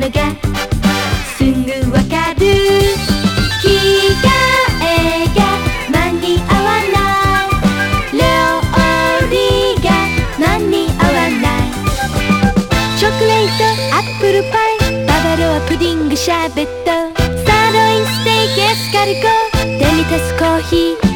がすぐわかる。着替えが間に合わない、料理が間に合わない。チョコレート、アップルパイ、ババロアプディング、シャーベット、サーロインステーキ、エスカルゴ、デミタスコーヒー、